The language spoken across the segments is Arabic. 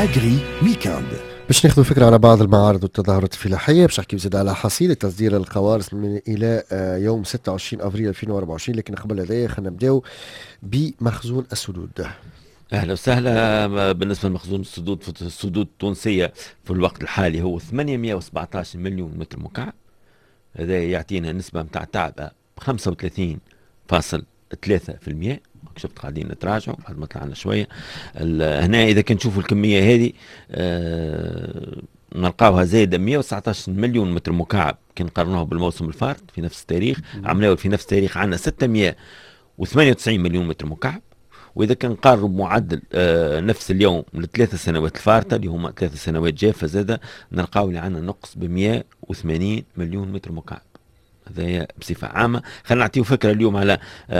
أجري ويكاند. باش ناخذ فكرة على بعض المعارض والتظاهرات الفلاحية، باش نحكي بزيادة على حصيلة تصدير القوارص من إلى يوم 26 أفريل 2024. لكن قبل هذا خلينا نبداو بمخزون السدود. اهلا وسهلا. بالنسبه لمخزون السدود التونسيه في الوقت الحالي هو 817 مليون متر مكعب. هذا يعطينا نسبه نتاع تعبئه 35.3%. شفت قاعدين نتراجعوا بعد ما طلعنا شويه. هنا اذا كان نشوفوا الكميه هذه نلقاوها زايده 119 مليون متر مكعب كي نقارنوه بالموسم الفارط في نفس التاريخ. عملوا في نفس التاريخ عندنا 698 مليون متر مكعب. واذا كان نقارب معدل نفس اليوم للثلاث سنوات الفارطه اللي هما 3 سنوات جافه زاده، نلقاو اللي عندنا نقص ب 180 مليون متر مكعب. هذا بصفه عامه. خلينا نعطيو فكره اليوم على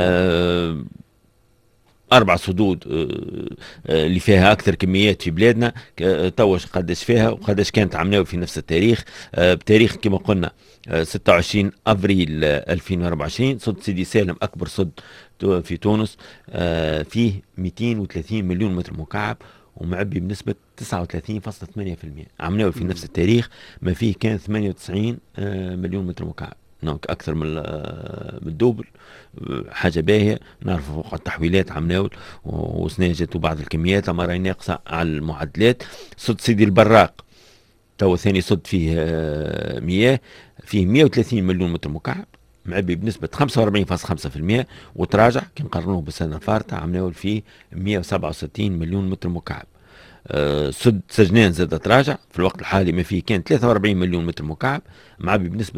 4 سدود اللي فيها أكثر كميات في بلادنا، توش قداش فيها وقداش كانت عملوا في نفس التاريخ. بتاريخ كما قلنا 26 أفريل 2024 صد سيدي سالم أكبر صد في تونس، فيه 230 مليون متر مكعب ومعبي بنسبة 39.8%. عملوا في نفس التاريخ ما فيه كان 98 مليون متر مكعب، أكثر من الدوبل. حاجة باهية. نعرف فوق التحويلات عمناول وسناجت وبعض الكميات أما راهي ناقصة على المعدلات. صد سيدي البراق تو ثاني صد فيه مياه، فيه 130 مليون متر مكعب معبي بنسبة 45.5%، وتراجع كي نقارنوه بالسنة الفارطة عمناول فيه 167 مليون متر مكعب. سد سجنان زاد تراجع في الوقت الحالي ما فيه كان 43 مليون متر مكعب معبي بنسبة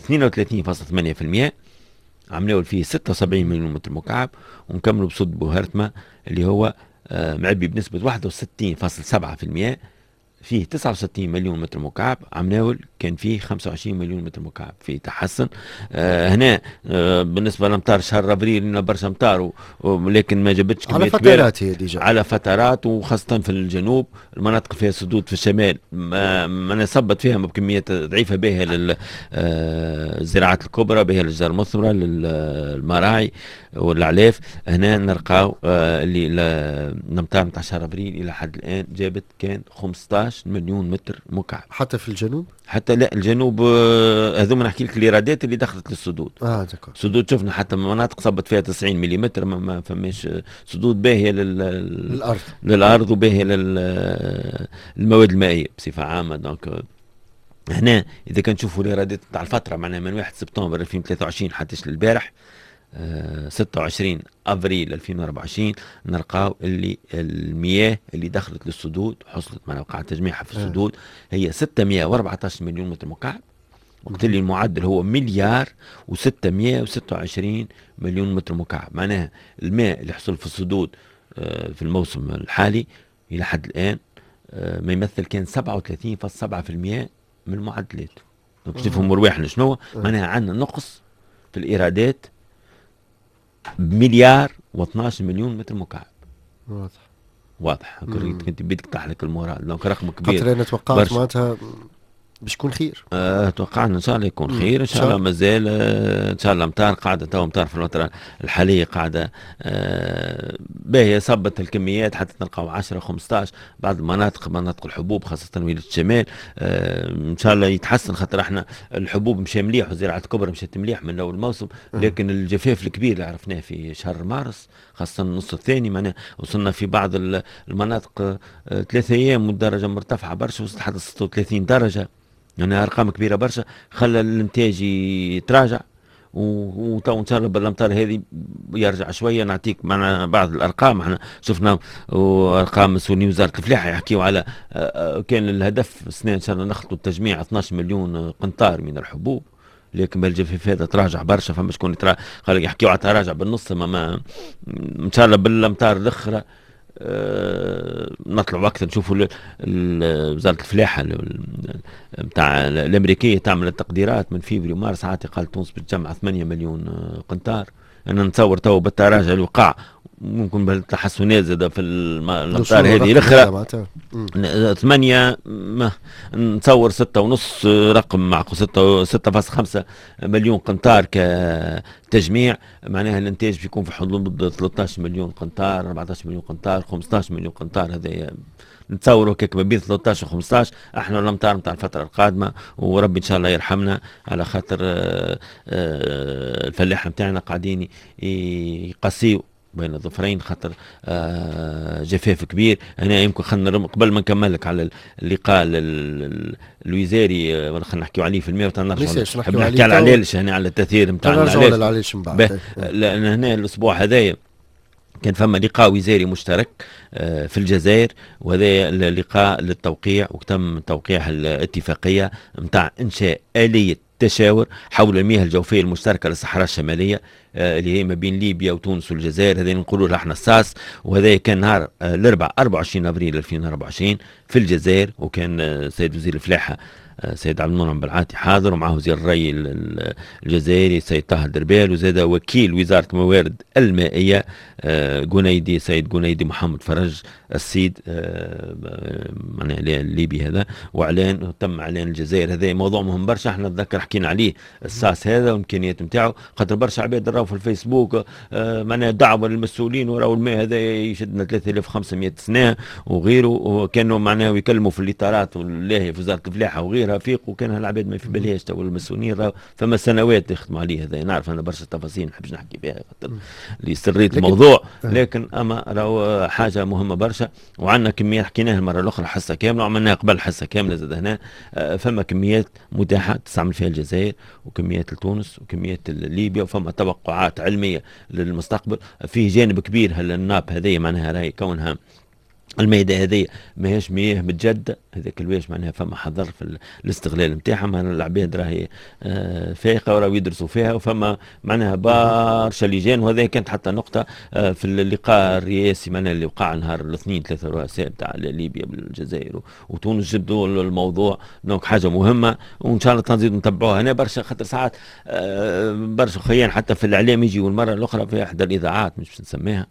32.8%، عملوا فيه 76 مليون متر مكعب. ونكملوا بصد بوهرتما اللي هو معبي بنسبة 61.7%، فيه 69 مليون متر مكعب. عمناول كان فيه 25 مليون متر مكعب، في تحسن. هنا بالنسبه للامطار شهر ابريل لنا برشا امطار ولكن ما جابتش على فترات، هي ديجا على فترات، وخاصه في الجنوب المناطق فيها سدود في الشمال ما نصبت فيها بكميات ضعيفه بها للزراعات الكبرى، بها للجزر المثمره للمراعي والعلاف. هنا نلقاو اللي الامطار نتاع شهر ابريل الى حد الان جابت كان 15 مليون متر مكعب. حتى في الجنوب؟ حتى لا، الجنوب هذوما نحكي لك الايرادات اللي دخلت للسدود. دكور. سدود شفنا حتى مناطق صبت فيها 90 ملم، ما فماش سدود باهيه للارض وباهيه للمواد المائيه بصفه عامه. دونك هنا اذا كان نشوفوا الايرادات تاع الفتره معناها من 1 سبتمبر 2023 حتى للبارح 26 افريل 2024 نلقاو اللي المياه اللي دخلت للسدود حصلت معنا وقع تجميعها في السدود هي 614 مليون متر مكعب، وقت اللي المعدل هو مليار و626 مليون متر مكعب. معناها الماء اللي حصل في السدود في الموسم الحالي الى حد الان ما يمثل كان 37.7% من المعدلات. شوفوا مرواحنا شنو معناها عندنا نقص في الايرادات بمليار و12 مليون متر مكعب. واضح كنت بدك تحرك المورال لو رقم كبير. خاطر انا توقعت معناتها باش يكون خير. توقعنا ان شاء الله يكون خير ان شاء الله. مازال ان شاء الله امطار قاعده تو امطار في الفتره الحاليه قاعده باهيه صبت الكميات حتى نلقاو 10 15 بعض المناطق مناطق الحبوب خاصه ولايه الشمال ان شاء الله يتحسن. خاطر احنا الحبوب مشى مليح وزراعه الكبرى مشات مليح من اول الموسم، لكن الجفاف الكبير اللي عرفناه في شهر مارس خاصه النص الثاني معناها وصلنا في بعض المناطق 3 ايام والدرجه مرتفعه برشا وصلت حتى 36 درجه، يعني ارقام كبيره برشا خلى الانتاج يتراجع. وتو ان شاء الله بالامطار هذه يرجع شويه. نعطيك معنا بعض الارقام احنا شفنا ارقام مسؤولين وزاره الفلاحه يحكيوا على كان الهدف السنه ان شاء الله نخلطوا التجميع 12 مليون قنطار من الحبوب، لكن بالجفاف هذا تراجع برشا. فما شكون يحكيوا على تراجع بالنص ما ان شاء الله بالامطار الاخرى نطلع وقت نشوفوا وزارة الفلاحة بتاع الأمريكية تعمل التقديرات من فيفري ومارس عادي قال تونس بتجمع 8 مليون قنطار. أنا نتصور تو بالتراجع اللي وقع ممكن بالتحسنات زاد في الامطار هذه الاخرى. 8 نتصور 6.5 رقم معقول 6.5 مليون قنطار كتجميع، معناها الانتاج بيكون في حدود 13 مليون قنطار 14 مليون قنطار 15 مليون قنطار. هذا نتصوروا كيك ما بين 13 و 15. احنا الامطار نتاع الفتره القادمه وربي ان شاء الله يرحمنا، على خاطر الفلاحه نتاعنا قاعدين يقاسيوا بين الظفرين، خاطر جفاف كبير. هنا يمكن خلينا قبل ما نكملك على اللقاء الوزاري ولا خلينا نحكيو عليه في الماء نحكي على العلالش هنا، على التاثير نتاع العلالش من بعد. لان هنا الاسبوع هذايا كان فما لقاء وزاري مشترك في الجزائر، وهذا اللقاء للتوقيع، وتم توقيع الاتفاقيه نتاع انشاء اليه تشاور حول المياه الجوفيه المشتركه للصحراء الشماليه اللي هي ما بين ليبيا وتونس والجزائر. هذا نقولوا له احنا الساس. وهذا كان نهار الاربعاء 24 ابريل 2024 في الجزائر، وكان سيد وزير الفلاحه سيد عبد المنعم بالعاتي حاضر، ومعه وزير الري الجزائري سيد طه الدربال، وزاد وكيل وزاره الموارد المائيه جنيدي سيد جنيدي محمد فرج السيد معناها الليبي هذا. واعلان تم اعلان الجزائر. هذا موضوع مهم برشا، احنا نتذكر حكينا عليه الساس هذا والامكانيات نتاعو، خاطر برشا عباد راهو في الفيسبوك معناها دعوه للمسؤولين وراهو الماء هذا يشدنا 3500 سنه وغيره، وكانوا معناها يكلموا في الاطارات والله في وزاره الفلاحه وغيرها فيق، وكان العباد ما في بالهاش تو المسؤولين راهو فما سنوات يخدموا عليه. هذا نعرف انا برشا تفاصيل ما نحبش نحكي فيها خاطر لسريه الموضوع، لكن اما راهو حاجه مهمه برشا. وعندنا كميات حكيناها المره الاخرى حصه كامله، وعملناها قبل حصه كامله زاد هنا. فما كميات متاحه تستعمل فيها الجزائر، وكميات لتونس، وكميات ليبيا، وفما توقعات علميه للمستقبل. فيه جانب كبير الناب هذه معناها راهي كونها المياه هذه ماهيش مياه متجدة، هذاك الواش معناها فما حذر في الاستغلال نتاعها. معناها العباد راهي فايقة وراهو يدرسوا فيها، وفما معناها برشا لجان. وهذا كانت حتى نقطة في اللقاء الرئاسي معناها اللي وقع نهار الاثنين 3 رؤساء نتاع ليبيا بالجزائر وتونس، جبدوا الموضوع. دونك حاجة مهمة، وإن شاء الله تنزيد نتبعوها هنا برشا، خاطر ساعات برشا خيان حتى في الإعلام يجي، والمرة الأخرى في إحدى الإذاعات مش باش نسميها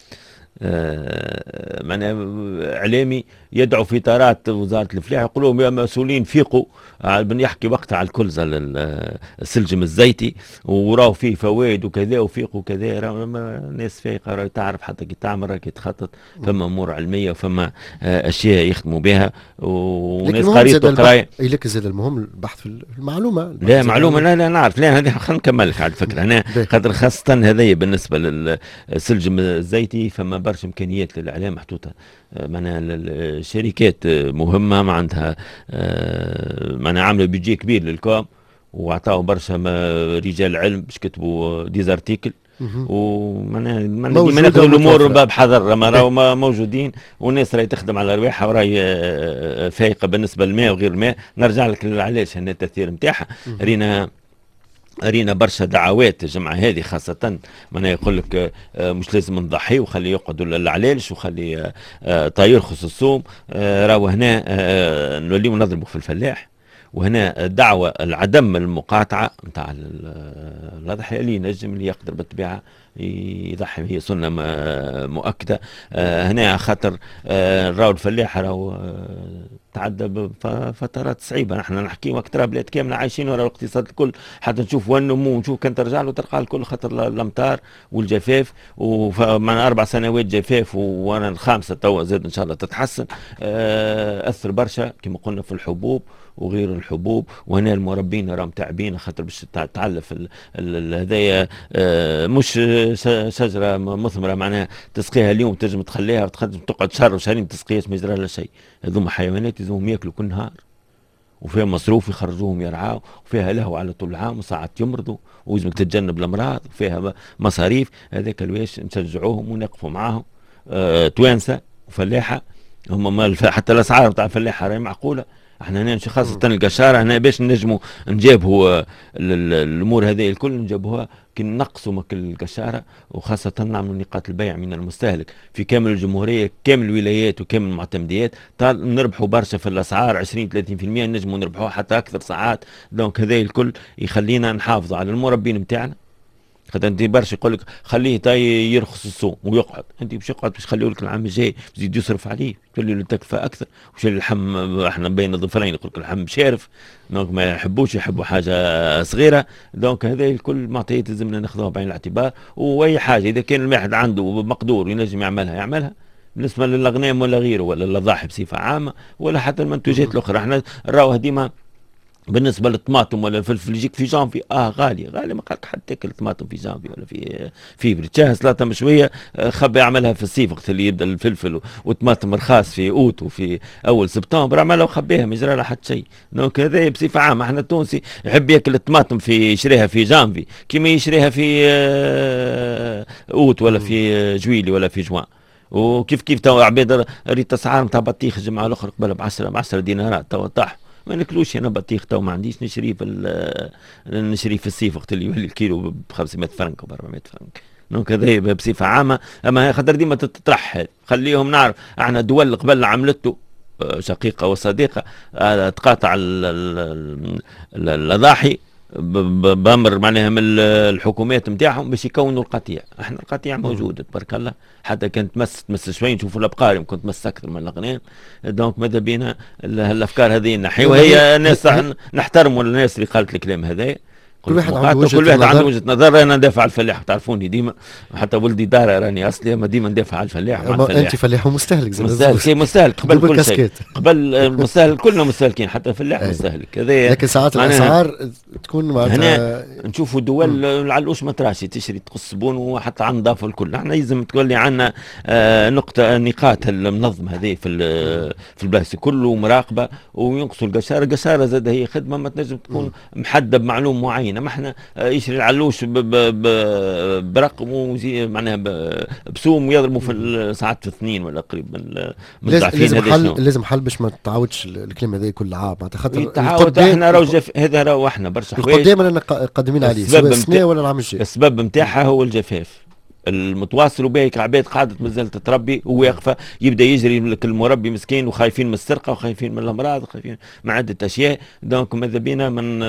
معناها اعلامي يدعو في اطارات وزاره الفلاحه، يقول لهم يا مسؤولين فيقوا، يحكي وقتها على الكلزه السلجم الزيتي وراه فيه فوائد وكذا وفيقوا وكذا. الناس فايقه راهي تعرف، حتى كي تعمل راهي تخطط، فما امور علميه وفما اشياء يخدموا بها، وناس قريت وقرايه. لكن زاد المهم البحث في المعلومه. لا معلومه لا نعرف. لا هذه خلينا نكمل لك على الفكره هنا، خاطر خاصه هذه بالنسبه للسلجم الزيتي فما برشا امكانيات للاعلام محطوطه، معناها الشركات مهمه ما عندها معناها عامله بيجي كبير للكوم، وعطاوا برشا رجال علم باش كتبوا ديزارتيكل، ومعناها ناخذوا الامور بحذر. راهو موجودين، والناس راهي تخدم على رواحها وراهي فايقه بالنسبه للماء وغير الماء. نرجع لك علاش هنا التاثير نتاعها. رينا برشا دعوات الجمعة هذه خاصة، معناها يقول لك مش لازم نضحي وخلي يقعدوا العلالش وخلي طاير خص الصوم. راهو هنا نوليو نضربوا في الفلاح، وهنا دعوة العدم المقاطعة نتاع الأضحية اللي ينجم اللي يقدر بالطبيعة يضحي، هي سنة مؤكدة. هنا خاطر راهو الفلاح راهو تعدى بفترات صعيبه. نحن نحكي وقت راه بلاد كامله عايشين ورا الاقتصاد الكل، حتى نشوف والنمو ونشوف كان ترجع له تلقى الكل خاطر الامطار والجفاف، ومعنا 4 سنوات جفاف وانا الخامسه توا زاد ان شاء الله تتحسن. اثر برشا كما قلنا في الحبوب وغير الحبوب. وهنا المربين راهم تعبين خاطر باش تعلف هذايا مش شجره مثمره معناها تسقيها اليوم تنجم تخليها تقعد شهر وشهرين تسقيها ما يجرى لها شيء. هذوما حيوانات يزوم ياكلوا كل نهار، وفيها مصروف يخرجوهم يرعاو، وفيها لهو على طول العام، وساعات يمرضوا ويلزمك تتجنب الامراض، وفيها مصاريف. هذاك الواش نشجعوهم ونقفوا معاهم. توانسه وفلاحه هم حتى الاسعار نتاع الفلاحه راهي معقوله. احنا هنا خاصة القشارة هنا باش نجموا نجابوا الامور هذه الكل نجابوها كي نقصوا مك القشارة، وخاصة نعملوا نقاط البيع من المستهلك في كامل الجمهورية، كامل الولايات وكامل المعتمديات، نربحوا برشا في الاسعار 20-30%، نجموا نربحوا حتى اكثر ساعات. دونك هذا الكل يخلينا نحافظوا على المربين نتاعنا، خاطر انت برشا يقول لك خليه تاي يرخص السوق ويقعد، انت باش يقعد باش تخليه لك العام الجاي يزيد يصرف عليه، تولي له التكلفه اكثر. وش اللحم احنا بين الظفرين يقول لك اللحم شارف، دونك ما يحبوش، يحبوا حاجه صغيره. دونك هذا الكل معطيات لازمنا ناخذوها بعين الاعتبار. واي حاجه اذا كان الواحد عنده مقدور ينجم يعملها بالنسبه للاغنام ولا غيره ولا الاضاحي بصفه عامه ولا حتى المنتوجات الاخرى. احنا نراوها ديما بالنسبه للطماطم ولا الفلفل يجيك في جانفي غالي ما قالك حتى تاكل طماطم في جانفي ولا في فيفري. تشاه سلطه مشويه خبي يعملها في الصيف وقت اللي يبدا الفلفل والطماطم رخاص في اوت وفي اول سبتمبر، عملها وخبيها ما يجرى لها حتى شيء. دونك هذا بصفه عامه احنا التونسي يحب ياكل الطماطم في يشريها في جانفي كيما يشريها في اوت ولا في جويلي ولا في جوان. وكيف تو عباد ريت اسعار نتاع بطيخ الجمعه الاخرى قبل ب 10 دينارات تو طاح. ما ناكلوش انا بطيخ تو ما عنديش، نشري في الصيف وقت اللي يولي الكيلو ب 500 فرنك و 400 فرنك. دونك هذا بصفه عامه. اما خاطر ديما تطرح خليهم نعرف احنا دول قبل عملته شقيقه وصديقه تقاطع الاضاحي بامر معناها من الحكومات نتاعهم باش يكونوا القطيع. احنا القطيع موجود تبارك الله، حتى كانت تمس شوي نشوفوا الابقار يمكن تمس اكثر من الاغنام. دونك ماذا بينا الافكار هذه نحي، وهي ناس نحترموا الناس اللي قالت الكلام هذا. كل واحد عنده وجهة نظر. انا ندافع على الفلاح، تعرفوني ديما حتى ولدي دار راني اصلي، اما ديما ندافع على الفلاح. انت فلاح ومستهلك مستهلك قبل كل شيء، قبل المستهلك كلنا مستهلكين، حتى الفلاح مستهلك. لكن ساعات الاسعار تكون هنا نشوفوا دول العلوش متراشي تشري تقص صبون وحتى عن نظافه الكل. احنا لازم تقول عندنا نقاط المنظمه هذه في البلايص كله مراقبه، وينقصوا القشاره زاد هي خدمه ما تنجم تكون محدد بمعلوم معين. ما احنا يشري العلوش برقم معناها بسوم ويضربوا في ساعات في اثنين ولا قريب من لازم حل باش ما تعاودش الكلمه هذه كل عام. معناتها خاطر تعاود احنا هذا راهو احنا برشا حوايج القدام اللي قادمين عليه سواء السنه ولا العام الجاي. السبب نتاعها هو الجفاف المتواصل، وباهيك عباد قاعدة مازال تتربي وواقفة، يبدا يجري لك المربي مسكين وخايفين من السرقة وخايفين من الأمراض وخايفين من عدة أشياء. دونك ماذا بينا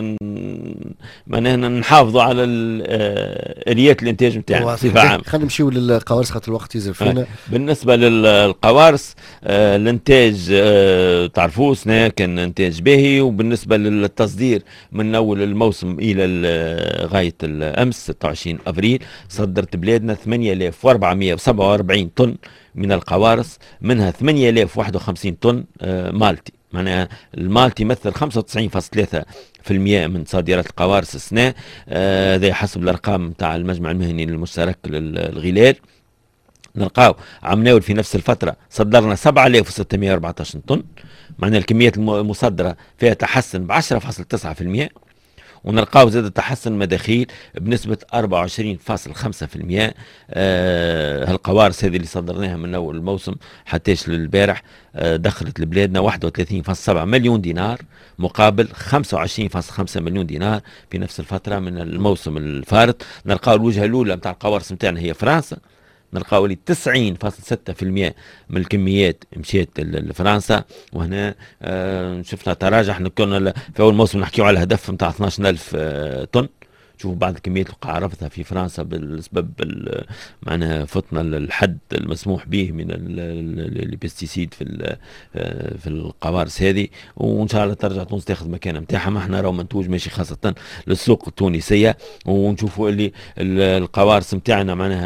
من نحافظوا على آليات الإنتاج نتاعنا بصفة عامة. خلينا نمشيو للقوارص خاطر الوقت يزر فينا. بالنسبة للقوارص الإنتاج تعرفوا سنة كان إنتاج باهي، وبالنسبة للتصدير من أول الموسم إلى غاية الأمس 26 أبريل صدرت بلادنا 8447 طن من القوارص، منها 8051 طن مالتي. معناها المالتي يمثل 95.3% من صادرات القوارص السنة. هذا حسب الأرقام نتاع المجمع المهني المشترك للغلال. نلقاو عمناول في نفس الفترة صدرنا 7614 طن، معناها الكميات المصدرة فيها تحسن ب 10.9%. ونلقاو زاد تحسن مداخيل بنسبة 24.5%. هالقوارص هذه اللي صدرناها من أول الموسم حتىش للبارح دخلت لبلادنا 31.7 مليون دينار مقابل 25.5 مليون دينار في نفس الفترة من الموسم الفارط. نلقاو الوجهة الأولى متاع القوارص متاعنا هي فرنسا، نلقاو لي 90.6% من الكميات مشيت لفرنسا. وهنا شفنا تراجع. احنا كنا في اول موسم نحكيو على الهدف نتاع 12,000 طن. شوفوا بعض الكميات اللي عرفتها في فرنسا بسبب معناها فتنا الحد المسموح به من البستيسيد في القوارص هذه. وان شاء الله ترجع تونس تاخذ مكانها نتاعها. ما احنا راهو منتوج ماشي خاصه للسوق التونسيه. ونشوفوا اللي القوارص نتاعنا معناها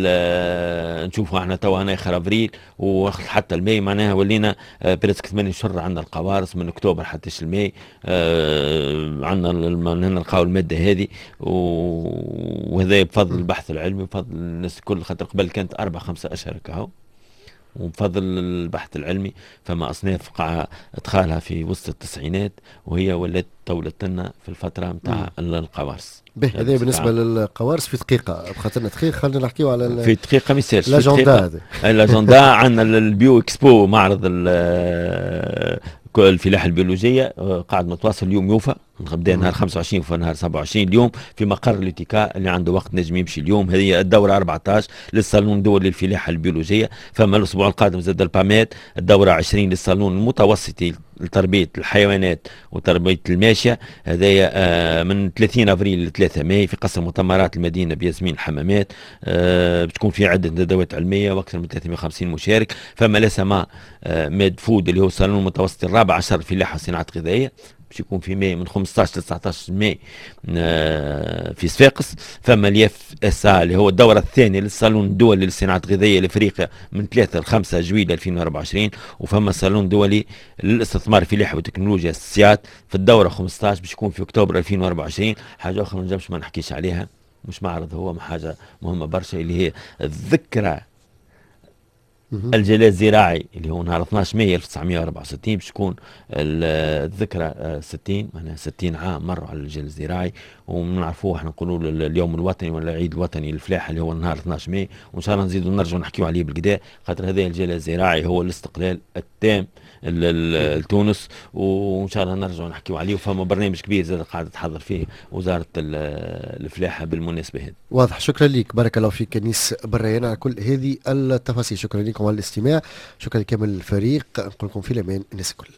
نشوفوا احنا تو هنا اخر ابريل وحتى الماي معناها ولينا بريسك 8 شهور عندنا القوارص من اكتوبر حتى الماي. عندنا نلقاو الماده هذه، وهذا بفضل البحث العلمي وبفضل الناس الكل. خاطر قبل كانت 4-5 أشهر كهو، وبفضل البحث العلمي فما أصناف قاع ادخالها في وسط التسعينات وهي ولات طولت لنا في الفترة متاع القوارص. هذا بالنسبة للقوارص في دقيقة بخاطرنا دقيقة. خلينا نحكيو على في دقيقة مثال لاجوندا هذه. لاجوندا عندنا البيو اكسبو معرض الفلاحة البيولوجية قاعد متواصل اليوم يوفى نبدا نهار 25 وفي نهار 27 اليوم في مقر الاتيكا اللي عنده وقت نجم يمشي اليوم. هذه الدوره 14 للصالون الدولي للفلاحه البيولوجيه. فما الاسبوع القادم زاد البامات الدوره 20 للصالون المتوسطي لتربيه الحيوانات وتربيه الماشيه. هذايا من 30 افريل ل 3 ماي في قصر مؤتمرات المدينه بياسمين الحمامات. بتكون في عده ندوات علميه واكثر من 350 مشارك. فما لا سما ميد فود اللي هو الصالون المتوسطي الرابع عشر فلاحه وصناعه غذائيه باش يكون في ماي من 15 ل 19 ماي في صفاقس. فما الياف اس اللي هو الدوره الثانيه للصالون الدولي للصناعه الغذائيه لافريقيا من 3 ل 5 جويلية 2024. وفما الصالون الدولي للاستثمار في الفلاحه وتكنولوجيا السيات في الدوره 15 باش يكون في اكتوبر 2024. حاجه اخرى ما نجمش ما نحكيش عليها، مش معرض، هو حاجه مهمه برشا اللي هي الذكرى الجلاء الزراعي اللي هو نهار 12 مايو 1964 باش تكون الذكرى 60 معناها 60 عام مروا على الجلاء الزراعي. ونعرفوه احنا نقولوا اليوم الوطني ولا العيد الوطني للفلاحه اللي هو نهار 12 مايو، وان شاء الله نزيدوا نرجعوا نحكيوا عليه بالكدا خاطر هذا الجلاء الزراعي هو الاستقلال التام لتونس، وان شاء الله نرجعوا نحكيوا عليه. وفما برنامج كبير زاد قاعده تحضر فيه وزاره الفلاحه بالمناسبه هذه. واضح. شكرا لك، بارك الله فيك كنيس بريان على كل هذه التفاصيل. شكرا لكم على الاستماع، شكرا لكامل الفريق، نقول لكم في الامان الناس الكل.